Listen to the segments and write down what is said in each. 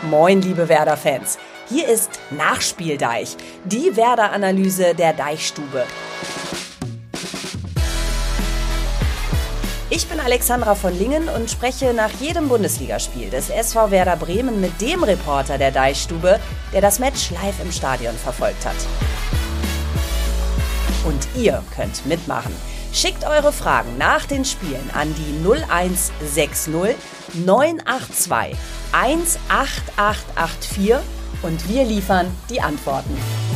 Moin, liebe Werder-Fans. Hier ist Nachspieldeich, die Werder-Analyse der Deichstube. Ich bin Alexandra von Lingen und spreche nach jedem Bundesligaspiel des SV Werder Bremen mit dem Reporter der Deichstube, der das Match live im Stadion verfolgt hat. Und ihr könnt mitmachen. Schickt eure Fragen nach den Spielen an die 0160 982 18884 und wir liefern die Antworten.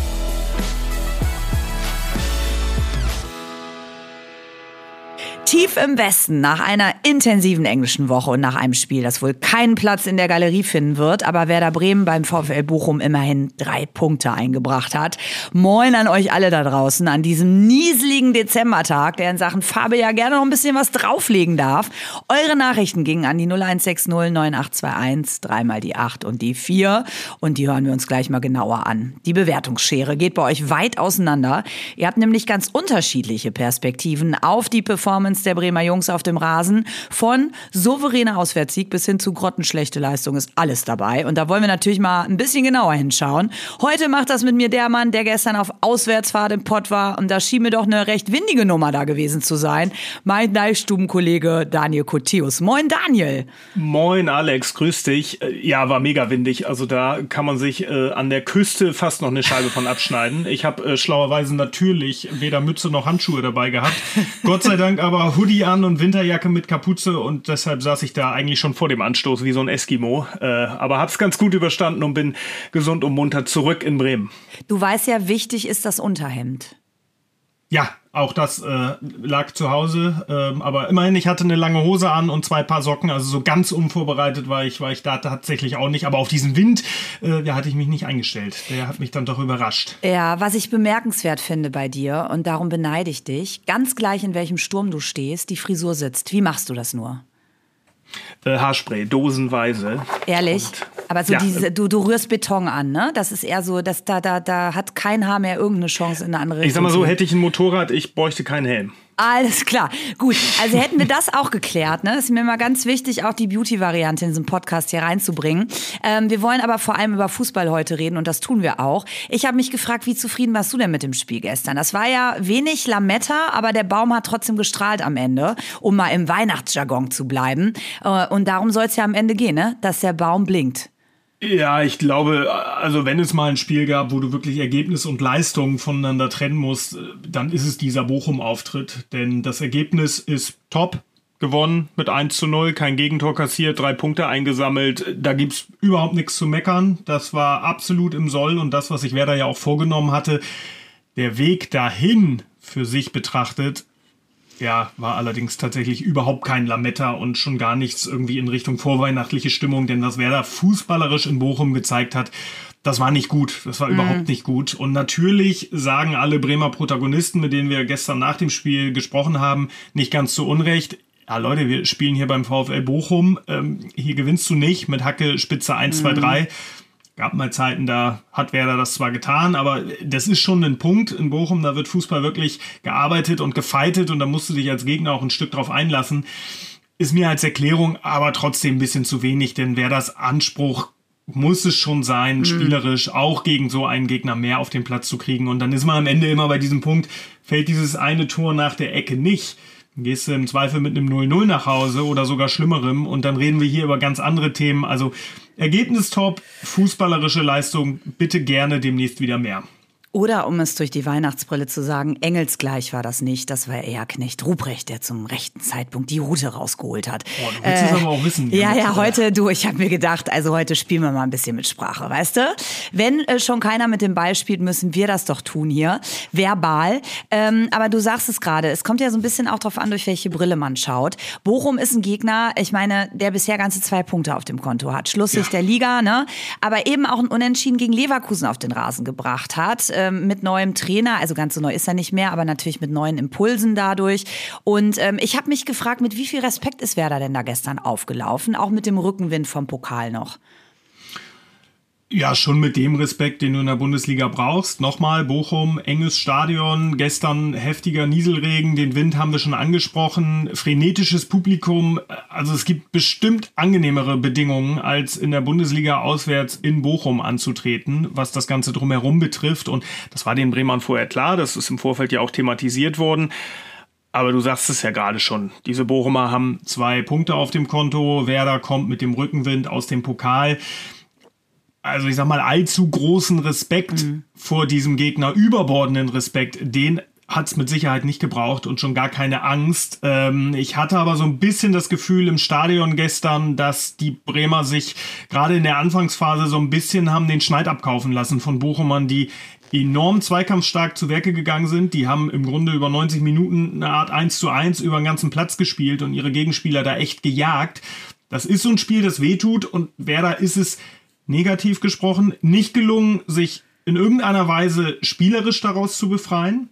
Tief im Westen, nach einer intensiven englischen Woche und nach einem Spiel, das wohl keinen Platz in der Galerie finden wird, aber Werder Bremen beim VfL Bochum immerhin 3 Punkte eingebracht hat. Moin an euch alle da draußen an diesem nieseligen Dezembertag, der in Sachen Farbe ja gerne noch ein bisschen was drauflegen darf. Eure Nachrichten gingen an die 0160 9821, 3 mal die 8 und die 4 und die hören wir uns gleich mal genauer an. Die Bewertungsschere geht bei euch weit auseinander. Ihr habt nämlich ganz unterschiedliche Perspektiven auf die Performance der Bremer Jungs auf dem Rasen. Von souveräner Auswärtssieg bis hin zu grottenschlechte Leistung ist alles dabei. Und da wollen wir natürlich mal ein bisschen genauer hinschauen. Heute macht das mit mir der Mann, der gestern auf Auswärtsfahrt im Pott war. Und da schien mir doch eine recht windige Nummer da gewesen zu sein. Mein Deichstubenkollege Daniel Cotius. Moin Daniel. Moin Alex, grüß dich. Ja, war mega windig. Also da kann man sich an der Küste fast noch eine Scheibe von abschneiden. Ich habe schlauerweise natürlich weder Mütze noch Handschuhe dabei gehabt. Gott sei Dank aber Hoodie an und Winterjacke mit Kapuze und deshalb saß ich da eigentlich schon vor dem Anstoß wie so ein Eskimo. Aber hab's ganz gut überstanden und bin gesund und munter zurück in Bremen. Du weißt ja, wichtig ist das Unterhemd. Ja, auch das lag zu Hause, aber immerhin, ich hatte eine lange Hose an und 2 Paar Socken, also so ganz unvorbereitet war ich da tatsächlich auch nicht, aber auf diesen Wind, hatte ich mich nicht eingestellt, der hat mich dann doch überrascht. Ja, was ich bemerkenswert finde bei dir und darum beneide ich dich, ganz gleich in welchem Sturm du stehst, die Frisur sitzt. Wie machst du das nur? Haarspray, dosenweise. Ehrlich? Und, aber so ja, du rührst Beton an, ne? Das ist eher so, dass da hat kein Haar mehr irgendeine Chance in eine andere Richtung. Ich sag mal so, hätte ich ein Motorrad, ich bräuchte keinen Helm. Alles klar. Gut, also hätten wir das auch geklärt, ne? Ist mir mal ganz wichtig, auch die Beauty-Variante in diesem Podcast hier reinzubringen. Wir wollen aber vor allem über Fußball heute reden und das tun wir auch. Ich habe mich gefragt, wie zufrieden warst du denn mit dem Spiel gestern? Das war ja wenig Lametta, aber der Baum hat trotzdem gestrahlt am Ende, um mal im Weihnachtsjargon zu bleiben. Und darum soll es ja am Ende gehen, ne? Dass der Baum blinkt. Ja, ich glaube, also wenn es mal ein Spiel gab, wo du wirklich Ergebnis und Leistung voneinander trennen musst, dann ist es dieser Bochum-Auftritt. Denn das Ergebnis ist top, gewonnen mit 1:0, kein Gegentor kassiert, 3 Punkte eingesammelt. Da gibt's überhaupt nichts zu meckern. Das war absolut im Soll und das, was sich Werder ja auch vorgenommen hatte. Der Weg dahin für sich betrachtet, ja, war allerdings tatsächlich überhaupt kein Lametta und schon gar nichts irgendwie in Richtung vorweihnachtliche Stimmung, denn was Werder fußballerisch in Bochum gezeigt hat, das war nicht gut, das war überhaupt nicht gut. Und natürlich sagen alle Bremer Protagonisten, mit denen wir gestern nach dem Spiel gesprochen haben, nicht ganz zu Unrecht, ja Leute, wir spielen hier beim VfL Bochum, hier gewinnst du nicht mit Hacke, Spitze 1, 2, 3. Gab mal Zeiten, da hat Werder das zwar getan, aber das ist schon ein Punkt in Bochum, da wird Fußball wirklich gearbeitet und gefeitet und da musst du dich als Gegner auch ein Stück drauf einlassen. Ist mir als Erklärung aber trotzdem ein bisschen zu wenig, denn Werders Anspruch muss es schon sein, spielerisch auch gegen so einen Gegner mehr auf den Platz zu kriegen und dann ist man am Ende immer bei diesem Punkt, fällt dieses eine Tor nach der Ecke nicht. Dann gehst du im Zweifel mit einem 0:0 nach Hause oder sogar Schlimmerem und dann reden wir hier über ganz andere Themen. Also Ergebnis top, fußballerische Leistung, bitte gerne demnächst wieder mehr. Oder, um es durch die Weihnachtsbrille zu sagen, engelsgleich war das nicht. Das war eher Knecht Ruprecht, der zum rechten Zeitpunkt die Route rausgeholt hat. Boah, du willst es aber auch wissen. Ja, heute, ich habe mir gedacht, also heute spielen wir mal ein bisschen mit Sprache, weißt du? Wenn schon keiner mit dem Ball spielt, müssen wir das doch tun hier, verbal. Aber du sagst es gerade, es kommt ja so ein bisschen auch drauf an, durch welche Brille man schaut. Bochum ist ein Gegner, ich meine, der bisher ganze 2 Punkte auf dem Konto hat. Schlusslicht der Liga, ne? Aber eben auch ein Unentschieden gegen Leverkusen auf den Rasen gebracht hat. Mit neuem Trainer, also ganz so neu ist er nicht mehr, aber natürlich mit neuen Impulsen dadurch. Und ich habe mich gefragt, mit wie viel Respekt ist Werder denn da gestern aufgelaufen, auch mit dem Rückenwind vom Pokal noch? Ja, schon mit dem Respekt, den du in der Bundesliga brauchst. Nochmal, Bochum, enges Stadion, gestern heftiger Nieselregen, den Wind haben wir schon angesprochen, frenetisches Publikum. Also es gibt bestimmt angenehmere Bedingungen, als in der Bundesliga auswärts in Bochum anzutreten, was das Ganze drumherum betrifft. Und das war den Bremern vorher klar, das ist im Vorfeld ja auch thematisiert worden. Aber du sagst es ja gerade schon, diese Bochumer haben 2 Punkte auf dem Konto, Werder kommt mit dem Rückenwind aus dem Pokal. Also ich sag mal, allzu großen Respekt vor diesem Gegner, überbordenden Respekt, den hat's mit Sicherheit nicht gebraucht und schon gar keine Angst. Ich hatte aber so ein bisschen das Gefühl im Stadion gestern, dass die Bremer sich gerade in der Anfangsphase so ein bisschen haben den Schneid abkaufen lassen von Bochumern, die enorm zweikampfstark zu Werke gegangen sind. Die haben im Grunde über 90 Minuten eine Art 1:1 über den ganzen Platz gespielt und ihre Gegenspieler da echt gejagt. Das ist so ein Spiel, das wehtut, und Werder ist es, negativ gesprochen, nicht gelungen, sich in irgendeiner Weise spielerisch daraus zu befreien.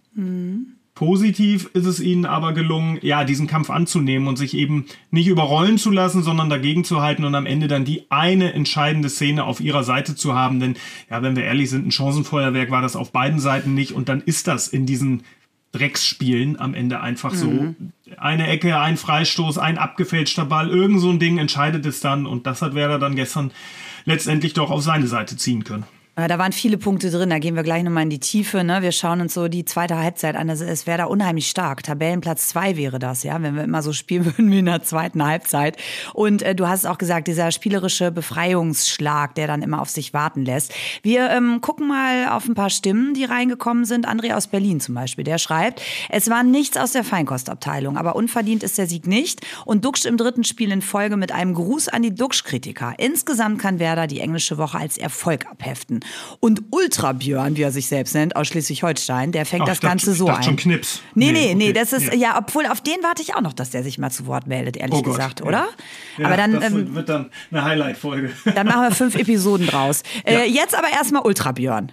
Positiv ist es ihnen aber gelungen, ja, diesen Kampf anzunehmen und sich eben nicht überrollen zu lassen, sondern dagegen zu halten und am Ende dann die eine entscheidende Szene auf ihrer Seite zu haben. Denn, ja, wenn wir ehrlich sind, ein Chancenfeuerwerk war das auf beiden Seiten nicht, und dann ist das in diesen Drecksspielen am Ende einfach so. Eine Ecke, ein Freistoß, ein abgefälschter Ball, irgend so ein Ding entscheidet es dann, und das hat Werder dann gestern letztendlich doch auf seine Seite ziehen können. Da waren viele Punkte drin, da gehen wir gleich nochmal in die Tiefe. Ne? Wir schauen uns so die zweite Halbzeit an. Es wäre da unheimlich stark. Tabellenplatz 2 wäre das, ja, wenn wir immer so spielen würden wie in der zweiten Halbzeit. Und du hast es auch gesagt, dieser spielerische Befreiungsschlag, der dann immer auf sich warten lässt. Wir gucken mal auf ein paar Stimmen, die reingekommen sind. André aus Berlin zum Beispiel, der schreibt, es war nichts aus der Feinkostabteilung, aber unverdient ist der Sieg nicht. Und Duksch im 3. Spiel in Folge mit einem Gruß an die Duksch-Kritiker. Insgesamt kann Werder die englische Woche als Erfolg abheften. Und Ultra Björn, wie er sich selbst nennt, aus Schleswig-Holstein, der fängt das Ganze so ein. Schon Knips. Nee, okay. Das ist, ja, obwohl auf den warte ich auch noch, dass der sich mal zu Wort meldet, ehrlich gesagt, oder? Ja, aber dann, das wird dann eine Highlight-Folge. Dann machen wir 5 Episoden draus. Jetzt aber erstmal Ultra Björn.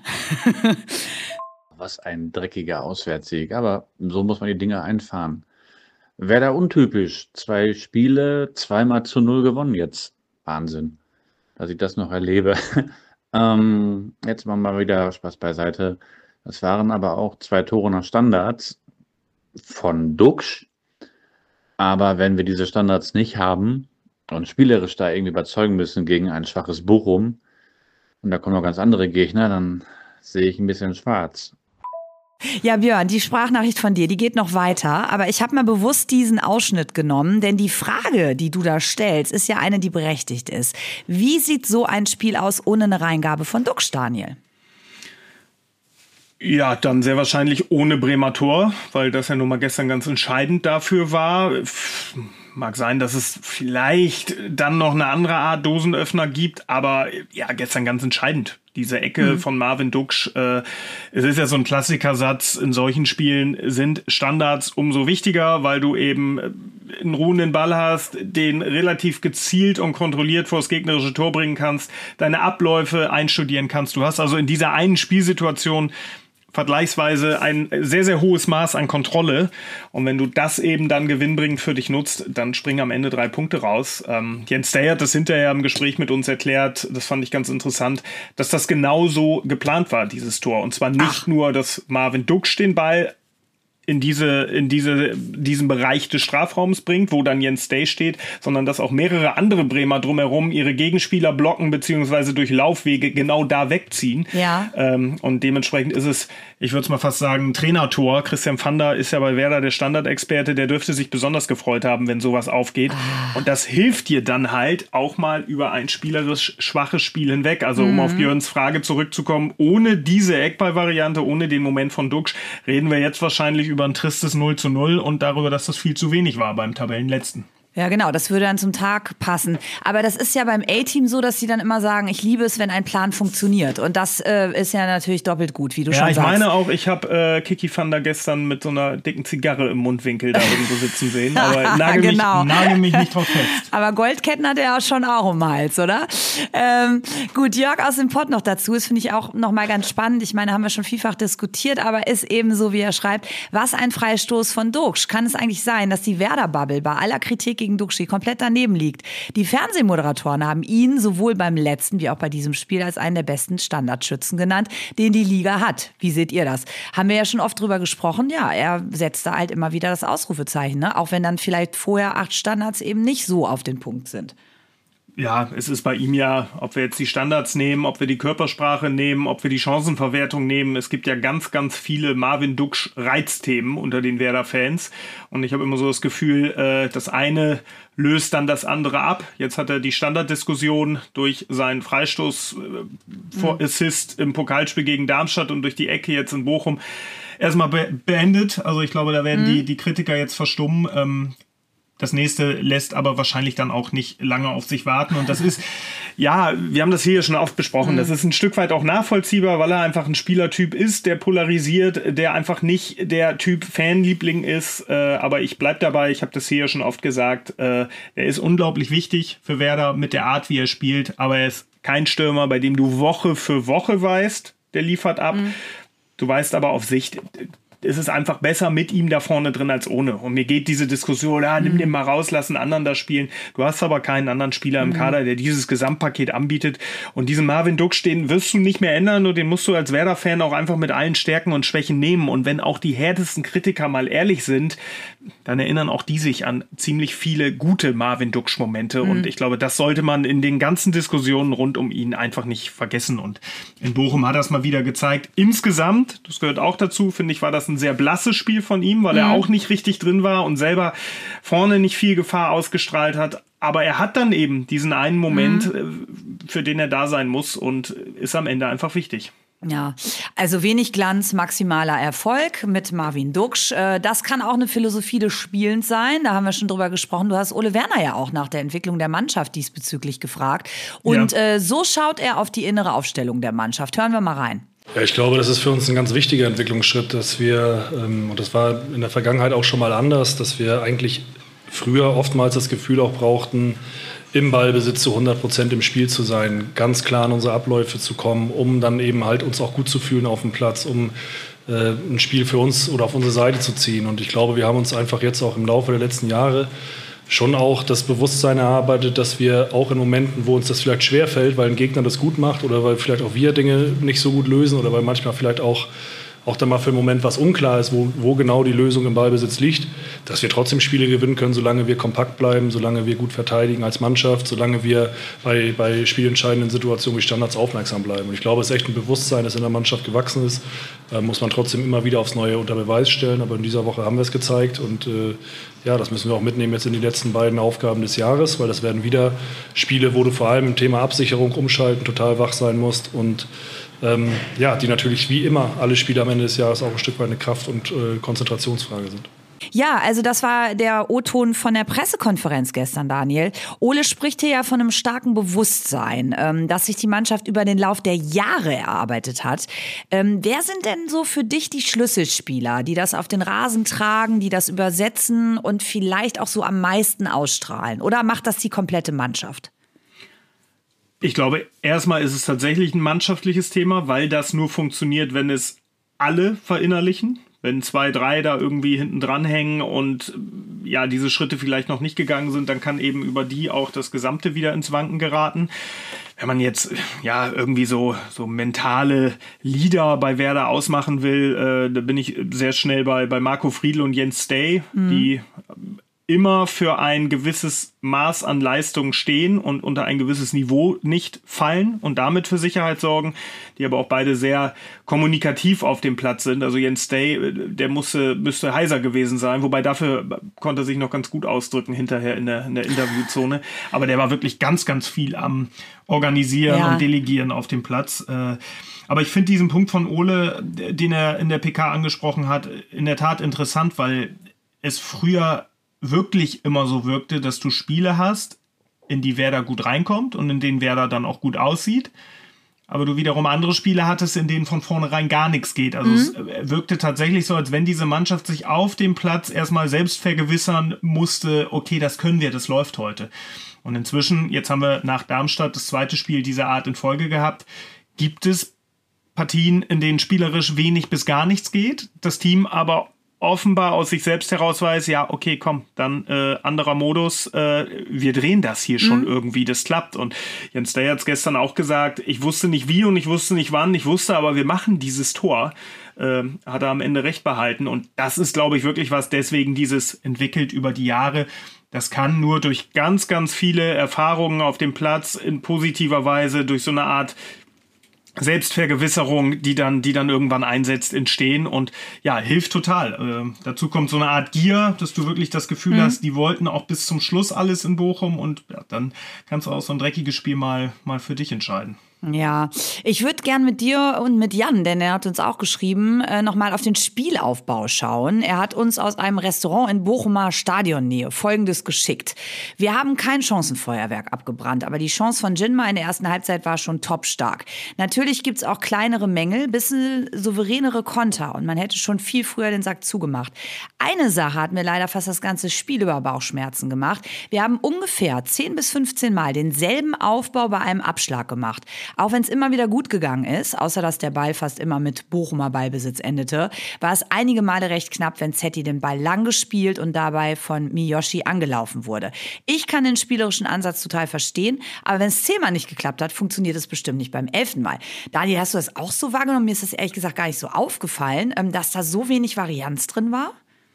Was ein dreckiger Auswärtssieg, aber so muss man die Dinge einfahren. Werder untypisch, 2 Spiele, 2-0 gewonnen jetzt. Wahnsinn, dass ich das noch erlebe. Jetzt machen wir mal wieder Spaß beiseite. Das waren aber auch 2 Tore nach Standards von Duksch. Aber wenn wir diese Standards nicht haben und spielerisch da irgendwie überzeugen müssen gegen ein schwaches Bochum, und da kommen noch ganz andere Gegner, dann sehe ich ein bisschen schwarz. Ja, Björn, die Sprachnachricht von dir, die geht noch weiter, aber ich habe mal bewusst diesen Ausschnitt genommen, denn die Frage, die du da stellst, ist ja eine, die berechtigt ist. Wie sieht so ein Spiel aus ohne eine Reingabe von Duksch, Daniel? Ja, dann sehr wahrscheinlich ohne Bremer Tor, weil das ja nun mal gestern ganz entscheidend dafür war. Mag sein, dass es vielleicht dann noch eine andere Art Dosenöffner gibt, aber ja, gestern ganz entscheidend. Diese Ecke von Marvin Duksch, es ist ja so ein Klassikersatz, in solchen Spielen sind Standards umso wichtiger, weil du eben einen ruhenden Ball hast, den relativ gezielt und kontrolliert vors gegnerische Tor bringen kannst, deine Abläufe einstudieren kannst. Du hast also in dieser einen Spielsituation vergleichsweise ein sehr, sehr hohes Maß an Kontrolle. Und wenn du das eben dann gewinnbringend für dich nutzt, dann springen am Ende 3 Punkte raus. Jens Day hat das hinterher im Gespräch mit uns erklärt, das fand ich ganz interessant, dass das genauso geplant war, dieses Tor. Und zwar nicht nur, dass Marvin Duksch den Ball in diesen Bereich des Strafraums bringt, wo dann Jens Day steht, sondern dass auch mehrere andere Bremer drumherum ihre Gegenspieler blocken beziehungsweise durch Laufwege genau da wegziehen. Ja. Und dementsprechend ist es, ich würde es mal fast sagen, ein Trainertor. Christian Pfander ist ja bei Werder der Standardexperte, der dürfte sich besonders gefreut haben, wenn sowas aufgeht. Und das hilft dir dann halt auch mal über ein spielerisch schwaches Spiel hinweg. Also um auf Björns Frage zurückzukommen, ohne diese Eckball-Variante, ohne den Moment von Duksch, reden wir jetzt wahrscheinlich über ein tristes 0:0 und darüber, dass das viel zu wenig war beim Tabellenletzten. Ja, genau, das würde dann zum Tag passen. Aber das ist ja beim A-Team so, dass sie dann immer sagen, ich liebe es, wenn ein Plan funktioniert. Und das ist ja natürlich doppelt gut, wie du schon sagst. Ja, ich meine auch, ich habe Kiki Pfander gestern mit so einer dicken Zigarre im Mundwinkel da irgendwo sitzen sehen. Aber nagel mich nicht drauf fest. Aber Goldketten hat er auch schon auch um den Hals, oder? Gut, Jörg aus dem Pott noch dazu. Das finde ich auch nochmal ganz spannend. Ich meine, haben wir schon vielfach diskutiert, aber ist eben so, wie er schreibt, was ein Freistoß von Duksch. Kann es eigentlich sein, dass die Werder-Bubble bei aller Kritik gegen Duxch komplett daneben liegt. Die Fernsehmoderatoren haben ihn sowohl beim letzten wie auch bei diesem Spiel als einen der besten Standardschützen genannt, den die Liga hat. Wie seht ihr das? Haben wir ja schon oft drüber gesprochen. Ja, er setzte halt immer wieder das Ausrufezeichen, ne? Auch wenn dann vielleicht vorher 8 Standards eben nicht so auf den Punkt sind. Ja, es ist bei ihm ja, ob wir jetzt die Standards nehmen, ob wir die Körpersprache nehmen, ob wir die Chancenverwertung nehmen. Es gibt ja ganz, ganz viele Marvin Ducksch-Reizthemen unter den Werder-Fans. Und ich habe immer so das Gefühl, das eine löst dann das andere ab. Jetzt hat er die Standarddiskussion durch seinen Freistoß Assist im Pokalspiel gegen Darmstadt und durch die Ecke jetzt in Bochum erstmal beendet. Also ich glaube, da werden die Kritiker jetzt verstummen. Das nächste lässt aber wahrscheinlich dann auch nicht lange auf sich warten. Und das ist, ja, wir haben das hier schon oft besprochen, das ist ein Stück weit auch nachvollziehbar, weil er einfach ein Spielertyp ist, der polarisiert, der einfach nicht der Typ Fanliebling ist. Aber ich bleib dabei, ich habe das hier schon oft gesagt, er ist unglaublich wichtig für Werder mit der Art, wie er spielt. Aber er ist kein Stürmer, bei dem du Woche für Woche weißt, der liefert ab. Du weißt aber auf Sicht, es ist einfach besser mit ihm da vorne drin als ohne. Und mir geht diese Diskussion, nimm den mal raus, lass einen anderen da spielen. Du hast aber keinen anderen Spieler im Kader, der dieses Gesamtpaket anbietet. Und diesen Marvin Ducksch, den wirst du nicht mehr ändern und den musst du als Werder-Fan auch einfach mit allen Stärken und Schwächen nehmen. Und wenn auch die härtesten Kritiker mal ehrlich sind, dann erinnern auch die sich an ziemlich viele gute Marvin Ducksch-Momente. Und ich glaube, das sollte man in den ganzen Diskussionen rund um ihn einfach nicht vergessen. Und in Bochum hat er es mal wieder gezeigt. Insgesamt, das gehört auch dazu, finde ich, war das ein sehr blasses Spiel von ihm, weil er auch nicht richtig drin war und selber vorne nicht viel Gefahr ausgestrahlt hat. Aber er hat dann eben diesen einen Moment, für den er da sein muss und ist am Ende einfach wichtig. Ja, also wenig Glanz, maximaler Erfolg mit Marvin Ducksch. Das kann auch eine Philosophie des Spielens sein. Da haben wir schon drüber gesprochen. Du hast Ole Werner ja auch nach der Entwicklung der Mannschaft diesbezüglich gefragt. Und so schaut er auf die innere Aufstellung der Mannschaft. Hören wir mal rein. Ja, ich glaube, das ist für uns ein ganz wichtiger Entwicklungsschritt, dass wir, und das war in der Vergangenheit auch schon mal anders, dass wir eigentlich früher oftmals das Gefühl auch brauchten, im Ballbesitz zu 100% im Spiel zu sein, ganz klar in unsere Abläufe zu kommen, um dann eben halt uns auch gut zu fühlen auf dem Platz, um ein Spiel für uns oder auf unsere Seite zu ziehen. Und ich glaube, wir haben uns einfach jetzt auch im Laufe der letzten Jahre schon auch das Bewusstsein erarbeitet, dass wir auch in Momenten, wo uns das vielleicht schwerfällt, weil ein Gegner das gut macht oder weil vielleicht auch wir Dinge nicht so gut lösen oder weil manchmal vielleicht auch dann mal für einen Moment was unklar ist, wo genau die Lösung im Ballbesitz liegt, dass wir trotzdem Spiele gewinnen können, solange wir kompakt bleiben, solange wir gut verteidigen als Mannschaft, solange wir bei spielentscheidenden Situationen wie Standards aufmerksam bleiben. Und ich glaube, es ist echt ein Bewusstsein, das in der Mannschaft gewachsen ist, muss man trotzdem immer wieder aufs Neue unter Beweis stellen. Aber in dieser Woche haben wir es gezeigt und das müssen wir auch mitnehmen jetzt in die letzten beiden Aufgaben des Jahres, weil das werden wieder Spiele, wo du vor allem im Thema Absicherung, Umschalten total wach sein musst und die natürlich wie immer alle Spiele am Ende des Jahres auch ein Stück weit eine Kraft- und Konzentrationsfrage sind. Ja, also das war der O-Ton von der Pressekonferenz gestern, Daniel. Ole spricht hier ja von einem starken Bewusstsein, dass sich die Mannschaft über den Lauf der Jahre erarbeitet hat. Wer sind denn so für dich die Schlüsselspieler, die das auf den Rasen tragen, die das übersetzen und vielleicht auch so am meisten ausstrahlen? Oder macht das die komplette Mannschaft? Ich glaube, erstmal ist es tatsächlich ein mannschaftliches Thema, weil das nur funktioniert, wenn es alle verinnerlichen. Wenn 2, 3 da irgendwie hinten dran hängen und diese Schritte vielleicht noch nicht gegangen sind, dann kann eben über die auch das Gesamte wieder ins Wanken geraten. Wenn man jetzt irgendwie so mentale Leader bei Werder ausmachen will, da bin ich sehr schnell bei Marco Friedl und Jens Stay, die immer für ein gewisses Maß an Leistung stehen und unter ein gewisses Niveau nicht fallen und damit für Sicherheit sorgen, die aber auch beide sehr kommunikativ auf dem Platz sind. Also Jens Stay, der müsste heiser gewesen sein, wobei dafür konnte er sich noch ganz gut ausdrücken hinterher in der Interviewzone. Aber der war wirklich ganz, ganz viel am Organisieren und Delegieren auf dem Platz. Aber ich finde diesen Punkt von Ole, den er in der PK angesprochen hat, in der Tat interessant, weil es früher wirklich immer so wirkte, dass du Spiele hast, in die Werder gut reinkommt und in denen Werder dann auch gut aussieht. Aber du wiederum andere Spiele hattest, in denen von vornherein gar nichts geht. Also es wirkte tatsächlich so, als wenn diese Mannschaft sich auf dem Platz erstmal selbst vergewissern musste, okay, das können wir, das läuft heute. Und inzwischen, jetzt haben wir nach Darmstadt das zweite Spiel dieser Art in Folge gehabt, gibt es Partien, in denen spielerisch wenig bis gar nichts geht, das Team aber offenbar aus sich selbst heraus weiß, ja, okay, komm, dann anderer Modus, wir drehen das hier schon irgendwie, das klappt. Und Jens Day hat es gestern auch gesagt, ich wusste nicht wie und ich wusste nicht wann, ich wusste aber, wir machen dieses Tor. Hat er am Ende recht behalten. Und das ist, glaube ich, wirklich was, deswegen dieses entwickelt über die Jahre. Das kann nur durch ganz, ganz viele Erfahrungen auf dem Platz in positiver Weise, durch so eine Art Selbstvergewisserung, die dann irgendwann einsetzt, entstehen und ja, hilft total. Dazu kommt so eine Art Gier, dass du wirklich das Gefühl hast, die wollten auch bis zum Schluss alles in Bochum und ja, dann kannst du auch so ein dreckiges Spiel mal für dich entscheiden. Ja, ich würde gern mit dir und mit Jan, denn er hat uns auch geschrieben, nochmal auf den Spielaufbau schauen. Er hat uns aus einem Restaurant in Bochumer Stadionnähe Folgendes geschickt. Wir haben kein Chancenfeuerwerk abgebrannt, aber die Chance von Jinma in der ersten Halbzeit war schon topstark. Natürlich gibt's auch kleinere Mängel, bisschen souveränere Konter und man hätte schon viel früher den Sack zugemacht. Eine Sache hat mir leider fast das ganze Spiel über Bauchschmerzen gemacht. Wir haben ungefähr 10 bis 15 Mal denselben Aufbau bei einem Abschlag gemacht. Auch wenn es immer wieder gut gegangen ist, außer dass der Ball fast immer mit Bochumer Ballbesitz endete, war es einige Male recht knapp, wenn Zetti den Ball lang gespielt und dabei von Miyoshi angelaufen wurde. Ich kann den spielerischen Ansatz total verstehen, aber wenn es 10-mal nicht geklappt hat, funktioniert es bestimmt nicht beim 11. Mal. Daniel, hast du das auch so wahrgenommen? Mir ist das ehrlich gesagt gar nicht so aufgefallen, dass da so wenig Varianz drin war.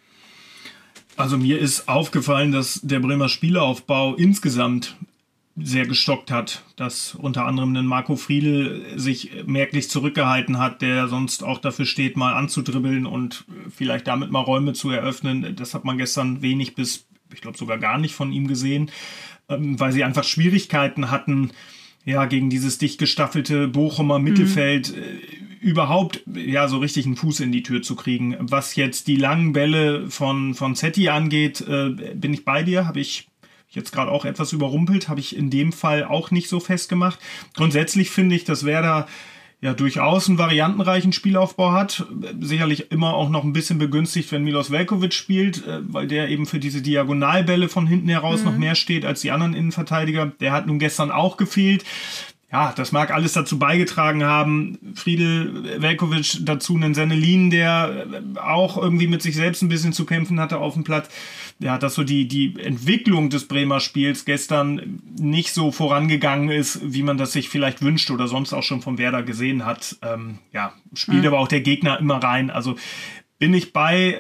Also mir ist aufgefallen, dass der Bremer Spielaufbau insgesamt sehr gestockt hat, dass unter anderem ein Marco Friedl sich merklich zurückgehalten hat, der sonst auch dafür steht, mal anzudribbeln und vielleicht damit mal Räume zu eröffnen. Das hat man gestern wenig bis, ich glaube sogar gar nicht von ihm gesehen, weil sie einfach Schwierigkeiten hatten, ja, gegen dieses dicht gestaffelte Bochumer Mittelfeld überhaupt ja so richtig einen Fuß in die Tür zu kriegen. Was jetzt die langen Bälle von Zetti angeht, bin ich bei dir, habe ich jetzt gerade auch etwas überrumpelt, habe ich in dem Fall auch nicht so festgemacht. Grundsätzlich finde ich, dass Werder ja durchaus einen variantenreichen Spielaufbau hat. Sicherlich immer auch noch ein bisschen begünstigt, wenn Milos Veljković spielt, weil der eben für diese Diagonalbälle von hinten heraus noch mehr steht als die anderen Innenverteidiger. Der hat nun gestern auch gefehlt. Ja, das mag alles dazu beigetragen haben. Friedl, Veljković, dazu einen Sennelin, der auch irgendwie mit sich selbst ein bisschen zu kämpfen hatte auf dem Platz. Ja, dass so die Entwicklung des Bremer Spiels gestern nicht so vorangegangen ist, wie man das sich vielleicht wünscht oder sonst auch schon vom Werder gesehen hat. Spielt aber auch der Gegner immer rein. Also bin ich bei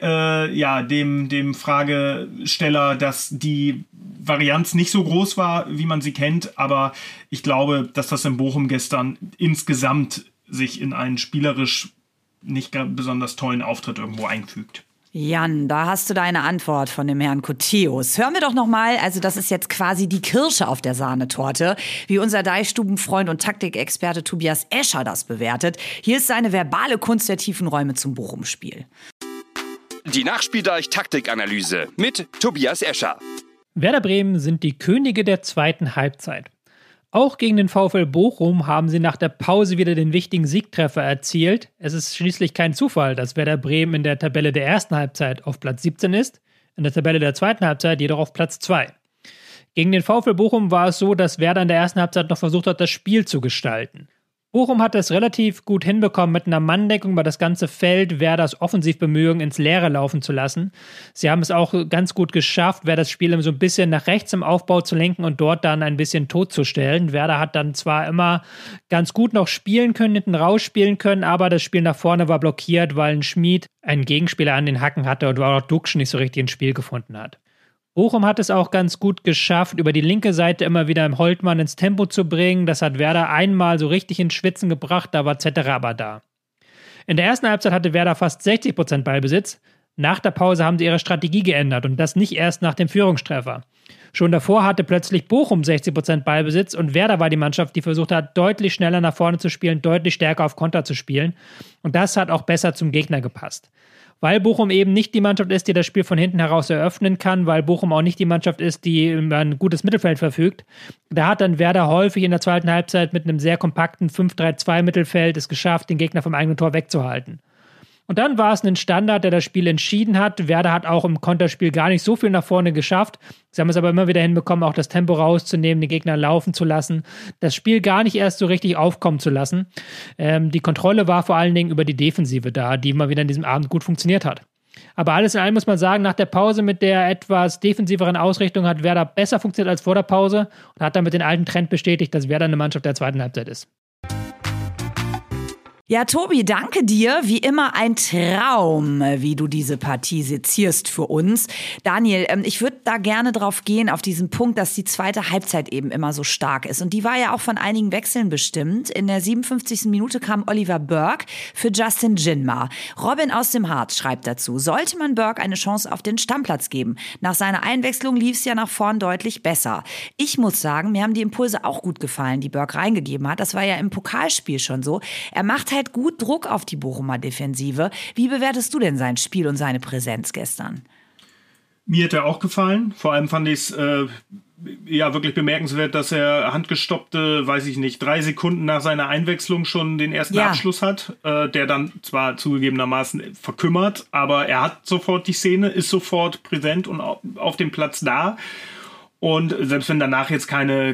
dem Fragesteller, dass die Varianz nicht so groß war, wie man sie kennt, aber ich glaube, dass das in Bochum gestern insgesamt sich in einen spielerisch nicht besonders tollen Auftritt irgendwo einfügt. Jan, da hast du deine Antwort von dem Herrn Koteus. Hören wir doch noch mal, also das ist jetzt quasi die Kirsche auf der Sahnetorte, wie unser Deichstubenfreund und Taktikexperte Tobias Escher das bewertet. Hier ist seine verbale Kunst der tiefen Räume zum Bochum-Spiel. Die Nachspieldeich-Taktikanalyse mit Tobias Escher. Werder Bremen sind die Könige der zweiten Halbzeit. Auch gegen den VfL Bochum haben sie nach der Pause wieder den wichtigen Siegtreffer erzielt. Es ist schließlich kein Zufall, dass Werder Bremen in der Tabelle der ersten Halbzeit auf Platz 17 ist, in der Tabelle der zweiten Halbzeit jedoch auf Platz 2. Gegen den VfL Bochum war es so, dass Werder in der ersten Halbzeit noch versucht hat, das Spiel zu gestalten. Bochum hat es relativ gut hinbekommen, mit einer Manndeckung über das ganze Feld Werders Offensivbemühungen ins Leere laufen zu lassen. Sie haben es auch ganz gut geschafft, Werders Spiel so ein bisschen nach rechts im Aufbau zu lenken und dort dann ein bisschen totzustellen. Werder hat dann zwar immer ganz gut noch spielen können, hinten rausspielen können, aber das Spiel nach vorne war blockiert, weil ein Schmied einen Gegenspieler an den Hacken hatte und auch Duxch nicht so richtig ins Spiel gefunden hat. Bochum hat es auch ganz gut geschafft, über die linke Seite immer wieder im Holtmann ins Tempo zu bringen. Das hat Werder einmal so richtig ins Schwitzen gebracht, da war Zetterer aber da. In der ersten Halbzeit hatte Werder fast 60% Ballbesitz. Nach der Pause haben sie ihre Strategie geändert und das nicht erst nach dem Führungstreffer. Schon davor hatte plötzlich Bochum 60% Ballbesitz und Werder war die Mannschaft, die versucht hat, deutlich schneller nach vorne zu spielen, deutlich stärker auf Konter zu spielen. Und das hat auch besser zum Gegner gepasst. Weil Bochum eben nicht die Mannschaft ist, die das Spiel von hinten heraus eröffnen kann, weil Bochum auch nicht die Mannschaft ist, die über ein gutes Mittelfeld verfügt. Da hat dann Werder häufig in der zweiten Halbzeit mit einem sehr kompakten 5-3-2 Mittelfeld es geschafft, den Gegner vom eigenen Tor wegzuhalten. Und dann war es ein Standard, der das Spiel entschieden hat. Werder hat auch im Konterspiel gar nicht so viel nach vorne geschafft. Sie haben es aber immer wieder hinbekommen, auch das Tempo rauszunehmen, den Gegner laufen zu lassen, das Spiel gar nicht erst so richtig aufkommen zu lassen. Die Kontrolle war vor allen Dingen über die Defensive da, die mal wieder an diesem Abend gut funktioniert hat. Aber alles in allem muss man sagen, nach der Pause mit der etwas defensiveren Ausrichtung hat Werder besser funktioniert als vor der Pause und hat damit den alten Trend bestätigt, dass Werder eine Mannschaft der zweiten Halbzeit ist. Ja, Tobi, danke dir. Wie immer ein Traum, wie du diese Partie sezierst für uns. Daniel, ich würde da gerne drauf gehen, auf diesen Punkt, dass die zweite Halbzeit eben immer so stark ist. Und die war ja auch von einigen Wechseln bestimmt. In der 57. Minute kam Oliver Burke für Justin Jinmar. Robin aus dem Harz schreibt dazu, sollte man Burke eine Chance auf den Stammplatz geben? Nach seiner Einwechslung lief es ja nach vorn deutlich besser. Ich muss sagen, mir haben die Impulse auch gut gefallen, die Burke reingegeben hat. Das war ja im Pokalspiel schon so. Er macht halt gut Druck auf die Bochumer Defensive. Wie bewertest du denn sein Spiel und seine Präsenz gestern? Mir hat er auch gefallen. Vor allem fand ich es wirklich bemerkenswert, dass er handgestoppte, 3 Sekunden nach seiner Einwechslung schon den ersten Abschluss hat, der dann zwar zugegebenermaßen verkümmert, aber er hat sofort die Szene, ist sofort präsent und auf dem Platz da. Und selbst wenn danach jetzt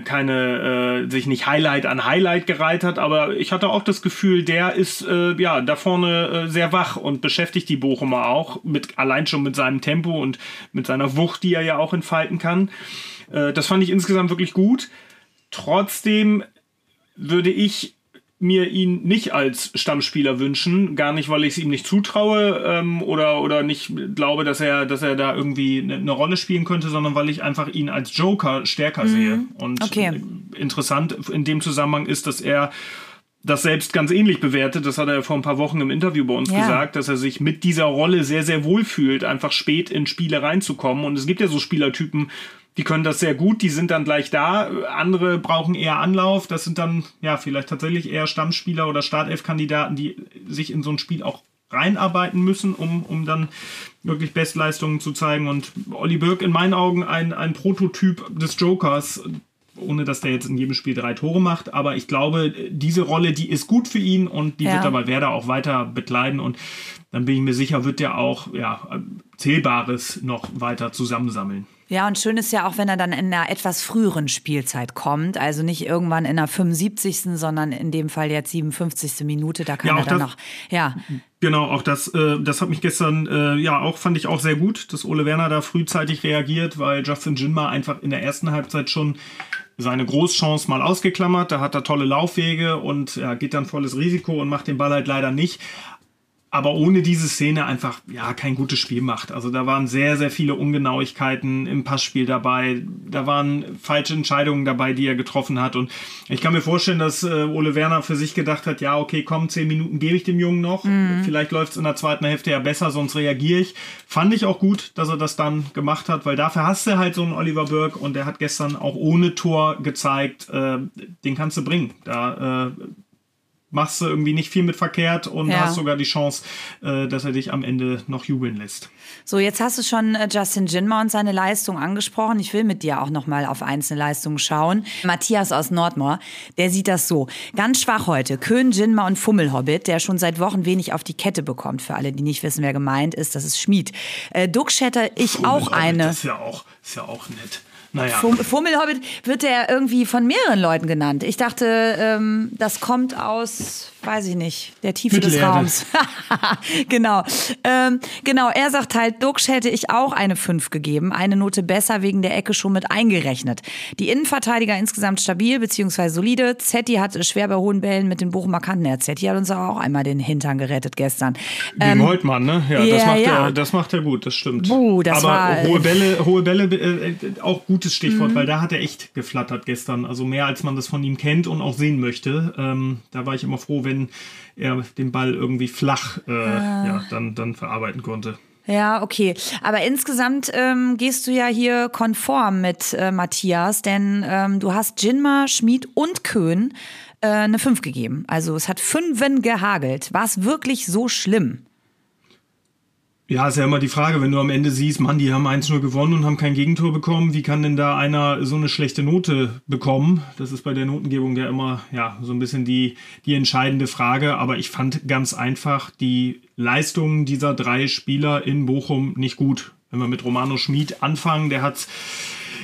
sich nicht Highlight an Highlight gereiht hat, aber ich hatte auch das Gefühl, der ist da vorne sehr wach und beschäftigt die Bochumer auch, allein schon mit seinem Tempo und mit seiner Wucht, die er ja auch entfalten kann. Das fand ich insgesamt wirklich gut. Trotzdem würde ich mir ihn nicht als Stammspieler wünschen, gar nicht, weil ich es ihm nicht zutraue oder nicht glaube, dass er da irgendwie eine Rolle spielen könnte, sondern weil ich einfach ihn als Joker stärker sehe. Und interessant in dem Zusammenhang ist, dass er das selbst ganz ähnlich bewertet. Das hat er vor ein paar Wochen im Interview bei uns gesagt, dass er sich mit dieser Rolle sehr, sehr wohl fühlt, einfach spät in Spiele reinzukommen. Und es gibt ja so Spielertypen, die können das sehr gut, die sind dann gleich da. Andere brauchen eher Anlauf. Das sind dann vielleicht tatsächlich eher Stammspieler oder Startelf-Kandidaten, die sich in so ein Spiel auch reinarbeiten müssen, um dann wirklich Bestleistungen zu zeigen. Und Olli Burke in meinen Augen ein Prototyp des Jokers, ohne dass der jetzt in jedem Spiel 3 Tore macht. Aber ich glaube, diese Rolle, die ist gut für ihn und die wird er bei Werder auch weiter bekleiden. Und dann bin ich mir sicher, wird er auch Zählbares noch weiter zusammensammeln. Ja, und schön ist ja auch, wenn er dann in einer etwas früheren Spielzeit kommt. Also nicht irgendwann in der 75., sondern in dem Fall jetzt 57. Minute. Da kann er dann noch... Ja. Genau, auch das hat mich gestern fand ich auch sehr gut, dass Ole Werner da frühzeitig reagiert, weil Justin Jinmar einfach in der ersten Halbzeit schon seine Großchance mal ausgeklammert. Da hat er tolle Laufwege und geht dann volles Risiko und macht den Ball halt leider nicht. Aber ohne diese Szene einfach kein gutes Spiel macht. Also da waren sehr, sehr viele Ungenauigkeiten im Passspiel dabei. Da waren falsche Entscheidungen dabei, die er getroffen hat. Und ich kann mir vorstellen, dass Ole Werner für sich gedacht hat, 10 Minuten gebe ich dem Jungen noch. Vielleicht läuft es in der zweiten Hälfte ja besser, sonst reagiere ich. Fand ich auch gut, dass er das dann gemacht hat, weil dafür hast du halt so einen Oliver Burke und der hat gestern auch ohne Tor gezeigt, den kannst du bringen. Da machst du irgendwie nicht viel mit verkehrt und hast sogar die Chance, dass er dich am Ende noch jubeln lässt. So, jetzt hast du schon Justin Jinmar und seine Leistung angesprochen. Ich will mit dir auch noch mal auf einzelne Leistungen schauen. Matthias aus Nordmoor, der sieht das so. Ganz schwach heute. Köhn, Jinmar und Fummelhobbit, der schon seit Wochen wenig auf die Kette bekommt. Für alle, die nicht wissen, wer gemeint ist, das ist Schmid. Duxch hätte ich auch eine. Das ist ja auch nett. Naja. Fummelhobbit wird ja irgendwie von mehreren Leuten genannt. Ich dachte, das kommt aus, weiß ich nicht, der Tiefe des Raums. Genau. Genau, er sagt halt, Duxch hätte ich auch eine 5 gegeben. Eine Note besser wegen der Ecke schon mit eingerechnet. Die Innenverteidiger insgesamt stabil bzw. solide. Zetti hat schwer bei hohen Bällen mit den Bochumer Kanten. Der Zetti hat uns auch einmal den Hintern gerettet gestern. Gegen Holtmann, ne? Ja, das macht er gut, das stimmt. Aber hohe Bälle, auch gutes Stichwort, weil da hat er echt geflattert gestern. Also mehr, als man das von ihm kennt und auch sehen möchte. Da war ich immer froh, wenn er den Ball irgendwie flach dann verarbeiten konnte. Ja, okay. Aber insgesamt gehst du ja hier konform mit Matthias, denn du hast Jinmar, Schmid und Köhn eine 5 gegeben. Also es hat 5 gehagelt. War es wirklich so schlimm? Ja, ist ja immer die Frage, wenn du am Ende siehst, Mann, die haben 1-0 gewonnen und haben kein Gegentor bekommen, wie kann denn da einer so eine schlechte Note bekommen? Das ist bei der Notengebung ja immer so ein bisschen die entscheidende Frage, aber ich fand ganz einfach die Leistungen dieser 3 Spieler in Bochum nicht gut. Wenn wir mit Romano Schmid anfangen, der hat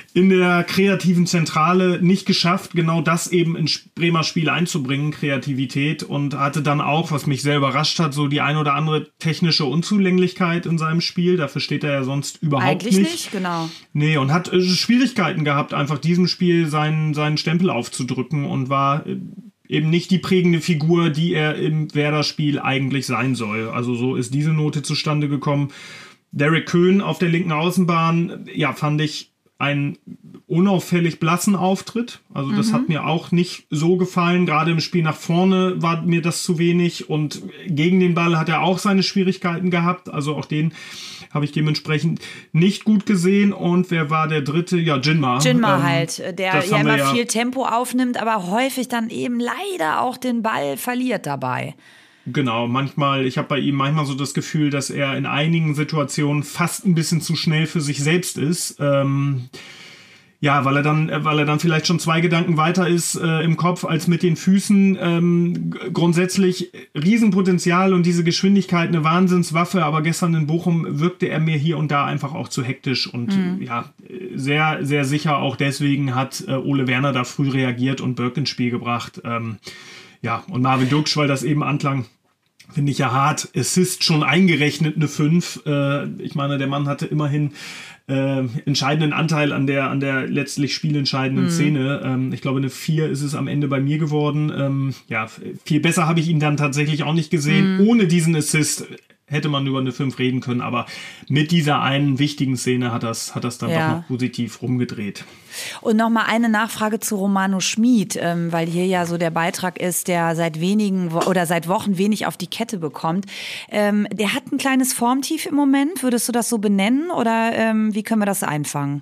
in der kreativen Zentrale nicht geschafft, genau das eben ins Bremer Spiel einzubringen, Kreativität, und hatte dann auch, was mich sehr überrascht hat, so die ein oder andere technische Unzulänglichkeit in seinem Spiel. Dafür steht er ja sonst überhaupt Eigentlich nicht. nicht, genau. Nee, und hat Schwierigkeiten gehabt, einfach diesem Spiel seinen Stempel aufzudrücken und war eben nicht die prägende Figur, die er im Werder-Spiel eigentlich sein soll. Also so ist diese Note zustande gekommen. Derek Köhn auf der linken Außenbahn, ja, fand ich einen unauffällig blassen Auftritt. Also das hat mir auch nicht so gefallen. Gerade im Spiel nach vorne war mir das zu wenig. Und gegen den Ball hat er auch seine Schwierigkeiten gehabt. Also auch den habe ich dementsprechend nicht gut gesehen. Und wer war der dritte? Ja, Jinma. Jinma halt, der ja immer ja viel Tempo aufnimmt, aber häufig dann eben leider auch den Ball verliert dabei. Genau, ich habe bei ihm manchmal so das Gefühl, dass er in einigen Situationen fast ein bisschen zu schnell für sich selbst ist. Ja, weil er dann vielleicht schon 2 Gedanken weiter ist im Kopf als mit den Füßen. Grundsätzlich Riesenpotenzial und diese Geschwindigkeit eine Wahnsinnswaffe, aber gestern in Bochum wirkte er mir hier und da einfach auch zu hektisch und ja, sehr, sehr sicher auch deswegen hat Ole Werner da früh reagiert und Birk ins Spiel gebracht. Ja, und Marvin Duksch, weil das eben anklang, finde ich ja hart. Assist schon eingerechnet, eine 5. Ich meine, der Mann hatte immerhin entscheidenden Anteil an der letztlich spielentscheidenden Szene. Ich glaube, eine 4 ist es am Ende bei mir geworden. Ja, viel besser habe ich ihn dann tatsächlich auch nicht gesehen. Ohne diesen Assist hätte man über eine 5 reden können, aber mit dieser einen wichtigen Szene hat das dann doch noch positiv rumgedreht. Und nochmal eine Nachfrage zu Romano Schmid, weil hier ja so der Beitrag ist, der seit Wochen wenig auf die Kette bekommt. Der hat ein kleines Formtief im Moment, würdest du das so benennen oder wie können wir das einfangen?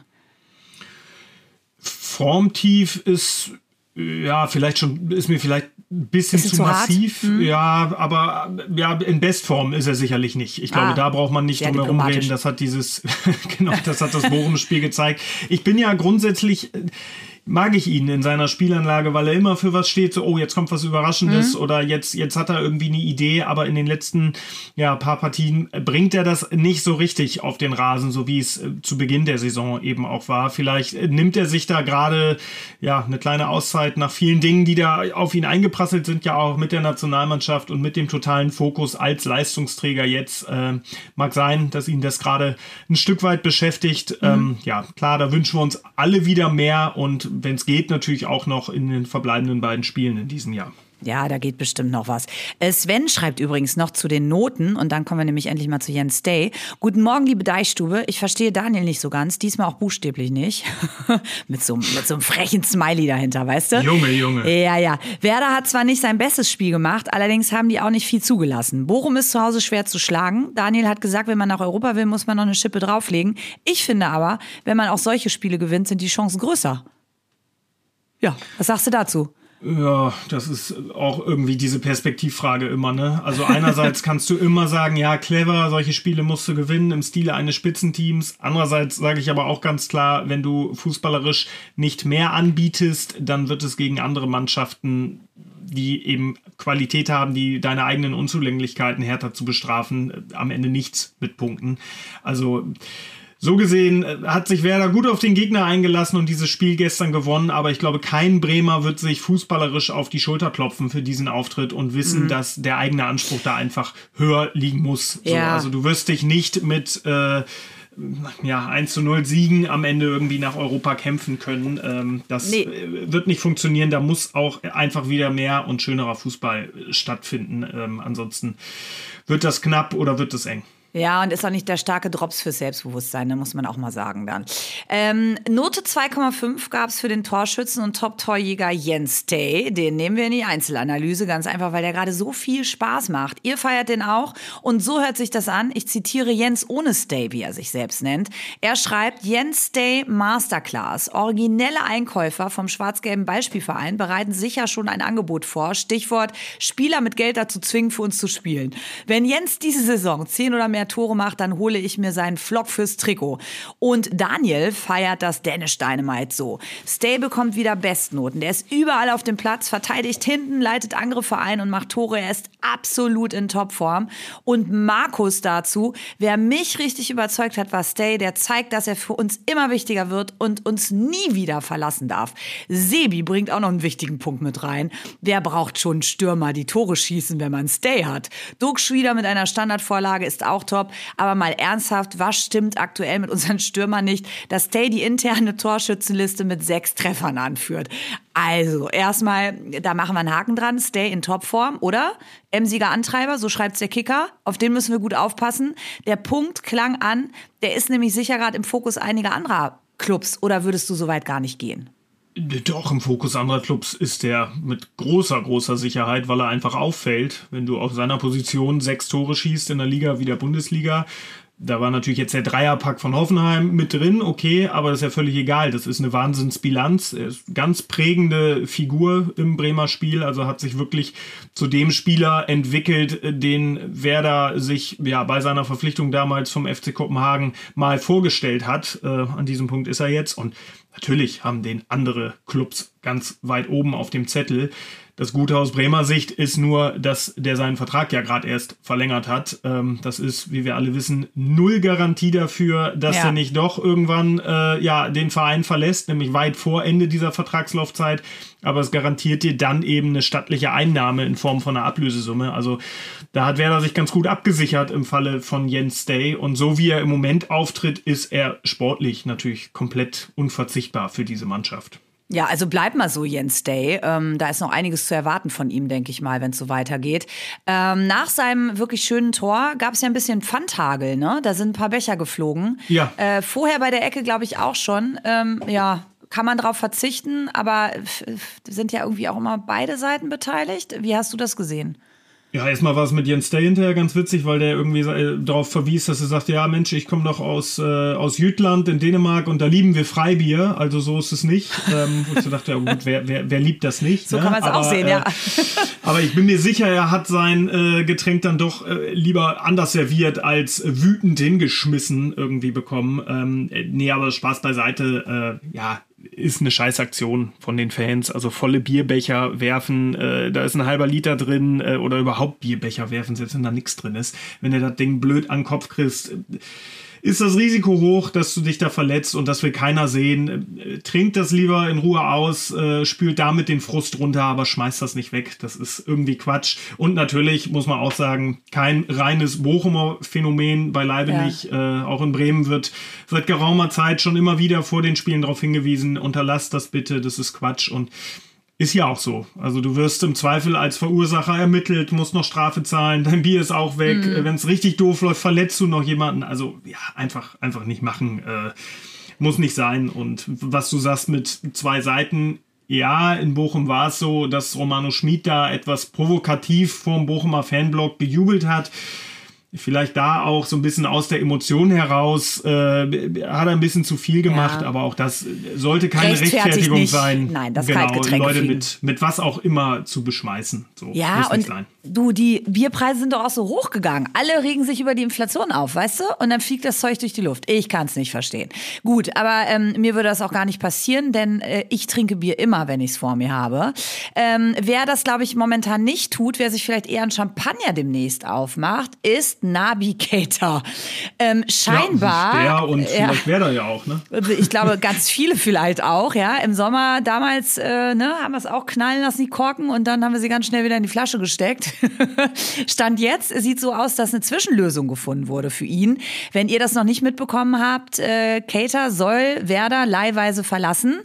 Formtief ist mir vielleicht ein bisschen zu massiv. Ja, aber ja, in Bestform ist er sicherlich nicht. Ich glaube, da braucht man nicht drum herum reden. Das hat das Bochum-Spiel gezeigt. Ich bin ja grundsätzlich, mag ich ihn in seiner Spielanlage, weil er immer für was steht, so, oh, jetzt kommt was Überraschendes oder jetzt hat er irgendwie eine Idee, aber in den letzten paar Partien bringt er das nicht so richtig auf den Rasen, so wie es zu Beginn der Saison eben auch war. Vielleicht nimmt er sich da gerade eine kleine Auszeit nach vielen Dingen, die da auf ihn eingeprasselt sind, ja auch mit der Nationalmannschaft und mit dem totalen Fokus als Leistungsträger jetzt. Mag sein, dass ihn das gerade ein Stück weit beschäftigt. Ja, klar, da wünschen wir uns alle wieder mehr und wenn es geht, natürlich auch noch in den verbleibenden beiden Spielen in diesem Jahr. Ja, da geht bestimmt noch was. Sven schreibt übrigens noch zu den Noten und dann kommen wir nämlich endlich mal zu Jens Day. Guten Morgen, liebe Deichstube. Ich verstehe Daniel nicht so ganz, diesmal auch buchstäblich nicht. mit so einem frechen Smiley dahinter, weißt du? Junge. Ja. Werder hat zwar nicht sein bestes Spiel gemacht, allerdings haben die auch nicht viel zugelassen. Bochum ist zu Hause schwer zu schlagen. Daniel hat gesagt, wenn man nach Europa will, muss man noch eine Schippe drauflegen. Ich finde aber, wenn man auch solche Spiele gewinnt, sind die Chancen größer. Ja, was sagst du dazu? Ja, das ist auch irgendwie diese Perspektivfrage immer, ne? Also einerseits kannst du immer sagen, ja, clever, solche Spiele musst du gewinnen im Stile eines Spitzenteams. Andererseits sage ich aber auch ganz klar, wenn du fußballerisch nicht mehr anbietest, dann wird es gegen andere Mannschaften, die eben Qualität haben, die deine eigenen Unzulänglichkeiten härter zu bestrafen, am Ende nichts mit Punkten. Also so gesehen hat sich Werder gut auf den Gegner eingelassen und dieses Spiel gestern gewonnen, aber ich glaube, kein Bremer wird sich fußballerisch auf die Schulter klopfen für diesen Auftritt und wissen, dass der eigene Anspruch da einfach höher liegen muss. Ja. So, also du wirst dich nicht mit 1:0 Siegen am Ende irgendwie nach Europa kämpfen können. Das wird nicht funktionieren, da muss auch einfach wieder mehr und schönerer Fußball stattfinden. Ansonsten wird das knapp oder wird es eng. Ja, und ist auch nicht der starke Drops fürs Selbstbewusstsein, da muss man auch mal sagen dann. Note 2,5 gab es für den Torschützen und Top-Torjäger Jens Day. Den nehmen wir in die Einzelanalyse, ganz einfach, weil der gerade so viel Spaß macht. Ihr feiert den auch und so hört sich das an. Ich zitiere Jens ohne Stay, wie er sich selbst nennt. Er schreibt, Jens Day Masterclass. Originelle Einkäufer vom schwarz-gelben Ballspielverein bereiten sicher schon ein Angebot vor. Stichwort, Spieler mit Geld dazu zwingen, für uns zu spielen. Wenn Jens diese Saison 10 oder mehr mehr Tore macht, dann hole ich mir seinen Flock fürs Trikot. Und Daniel feiert das Danish Dynamite so. Stay bekommt wieder Bestnoten. Der ist überall auf dem Platz, verteidigt hinten, leitet Angriffe ein und macht Tore. Er ist absolut in Topform. Und Markus dazu, wer mich richtig überzeugt hat, war Stay. Der zeigt, dass er für uns immer wichtiger wird und uns nie wieder verlassen darf. Sebi bringt auch noch einen wichtigen Punkt mit rein. Wer braucht schon Stürmer, die Tore schießen, wenn man Stay hat? Duck Schwieder mit einer Standardvorlage ist auch top. Aber mal ernsthaft, was stimmt aktuell mit unseren Stürmern nicht, dass Stay die interne Torschützenliste mit 6 Treffern anführt? Also, erstmal, da machen wir einen Haken dran. Stay in Topform, oder? Emsiger Antreiber, so schreibt's der Kicker. Auf den müssen wir gut aufpassen. Der Punkt klang an, der ist nämlich sicher gerade im Fokus einiger anderer Clubs. Oder würdest du so weit gar nicht gehen? Doch, im Fokus anderer Clubs ist er mit großer Sicherheit, weil er einfach auffällt. Wenn du auf seiner Position 6 Tore schießt in der Liga wie der Bundesliga, da war natürlich jetzt der Dreierpack von Hoffenheim mit drin, okay, aber das ist ja völlig egal. Das ist eine Wahnsinnsbilanz. Er ist eine ganz prägende Figur im Bremer Spiel, also hat sich wirklich zu dem Spieler entwickelt, den Werder sich bei seiner Verpflichtung damals vom FC Kopenhagen mal vorgestellt hat. An diesem Punkt ist er jetzt und natürlich haben den andere Clubs ganz weit oben auf dem Zettel. Das Gute aus Bremer Sicht ist nur, dass der seinen Vertrag ja gerade erst verlängert hat. Das ist, wie wir alle wissen, 0 Garantie dafür, dass er nicht doch irgendwann den Verein verlässt, nämlich weit vor Ende dieser Vertragslaufzeit. Aber es garantiert dir dann eben eine stattliche Einnahme in Form von einer Ablösesumme. Also da hat Werder sich ganz gut abgesichert im Falle von Jens Stay. Und so wie er im Moment auftritt, ist er sportlich natürlich komplett unverzichtbar für diese Mannschaft. Ja, also bleib mal so, Jens Stay. Da ist noch einiges zu erwarten von ihm, denke ich mal, wenn es so weitergeht. Nach seinem wirklich schönen Tor gab es ja ein bisschen Pfandhagel, ne? Da sind ein paar Becher geflogen. Ja. Vorher bei der Ecke, glaube ich, auch schon. Kann man drauf verzichten, aber sind ja irgendwie auch immer beide Seiten beteiligt. Wie hast du das gesehen? Ja, erstmal war es mit Jens Stay hinterher ganz witzig, weil der irgendwie darauf verwies, dass er sagt, ja Mensch, ich komme doch aus Jütland in Dänemark und da lieben wir Freibier, also so ist es nicht. Wo ich so dachte, ja gut, wer liebt das nicht? So kann man es auch sehen, ja. Aber ich bin mir sicher, er hat sein Getränk dann doch lieber anders serviert als wütend hingeschmissen irgendwie bekommen. Aber Spaß beiseite, ist eine Scheißaktion von den Fans. Also volle Bierbecher werfen, da ist ein halber Liter drin oder überhaupt Bierbecher werfen, selbst wenn da nichts drin ist. Wenn du das Ding blöd an den Kopf kriegst, ist das Risiko hoch, dass du dich da verletzt und das will keiner sehen. Trinkt das lieber in Ruhe aus, spült damit den Frust runter, aber schmeißt das nicht weg. Das ist irgendwie Quatsch. Und natürlich muss man auch sagen, kein reines Bochumer Phänomen, beileibe nicht. Auch in Bremen wird seit geraumer Zeit schon immer wieder vor den Spielen darauf hingewiesen, unterlasst das bitte, das ist Quatsch. Und ist ja auch so. Also du wirst im Zweifel als Verursacher ermittelt, musst noch Strafe zahlen, dein Bier ist auch weg. Wenn es richtig doof läuft, verletzt du noch jemanden. Also ja, einfach nicht machen. Muss nicht sein. Und was du sagst mit 2 Seiten, ja, in Bochum war es so, dass Romano Schmid da etwas provokativ vorm Bochumer Fanblock bejubelt hat. Vielleicht da auch so ein bisschen aus der Emotion heraus, hat er ein bisschen zu viel gemacht, aber auch das sollte keine Rechtfertigung sein. Nein, das Kaltgetränk Leute mit was auch immer zu beschmeißen. So, ja, muss nicht und sein. Du, die Bierpreise sind doch auch so hochgegangen. Alle regen sich über die Inflation auf, weißt du? Und dann fliegt das Zeug durch die Luft. Ich kann es nicht verstehen. Gut, aber mir würde das auch gar nicht passieren, denn ich trinke Bier immer, wenn ich es vor mir habe. Wer das, glaube ich, momentan nicht tut, wer sich vielleicht eher einen Champagner demnächst aufmacht, ist Naby Keita. Scheinbar. Ja, und vielleicht wäre er ja auch, ne? Ich glaube, ganz viele vielleicht auch, ja. Im Sommer damals haben wir es auch knallen lassen, die Korken, und dann haben wir sie ganz schnell wieder in die Flasche gesteckt. Stand jetzt, es sieht so aus, dass eine Zwischenlösung gefunden wurde für ihn. Wenn ihr das noch nicht mitbekommen habt, Keita soll Werder leihweise verlassen.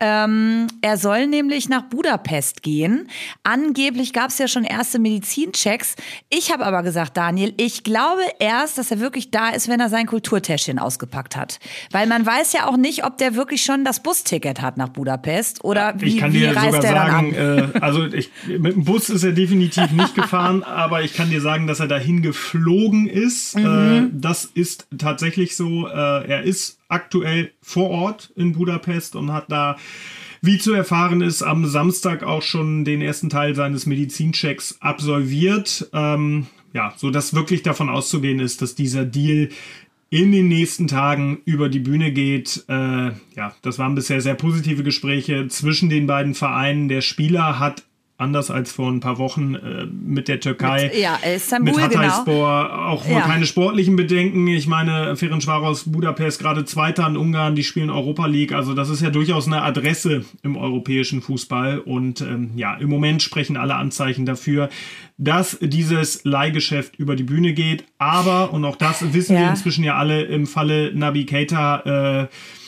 Er soll nämlich nach Budapest gehen. Angeblich gab es ja schon erste Medizinchecks. Ich habe aber gesagt, Daniel, ich glaube erst, dass er wirklich da ist, wenn er sein Kulturtäschchen ausgepackt hat. Weil man weiß ja auch nicht, ob der wirklich schon das Busticket hat nach Budapest oder wie reist er dann an? Also mit dem Bus ist er definitiv nicht gefahren, aber ich kann dir sagen, dass er dahin geflogen ist. Das ist tatsächlich so. Er ist aktuell vor Ort in Budapest und hat da, wie zu erfahren ist, am Samstag auch schon den ersten Teil seines Medizinchecks absolviert. so dass wirklich davon auszugehen ist, dass dieser Deal in den nächsten Tagen über die Bühne geht. Das waren bisher sehr positive Gespräche zwischen den beiden Vereinen. Der Spieler hat, anders als vor ein paar Wochen mit der Türkei, Istanbul, mit Hatayspor, genau. auch wohl keine sportlichen Bedenken. Ich meine, Ferencváros Budapest gerade Zweiter in Ungarn, die spielen Europa League. Also das ist ja durchaus eine Adresse im europäischen Fußball. Und im Moment sprechen alle Anzeichen dafür, dass dieses Leihgeschäft über die Bühne geht. Aber, und auch das wissen wir inzwischen ja alle, im Falle Naby Keita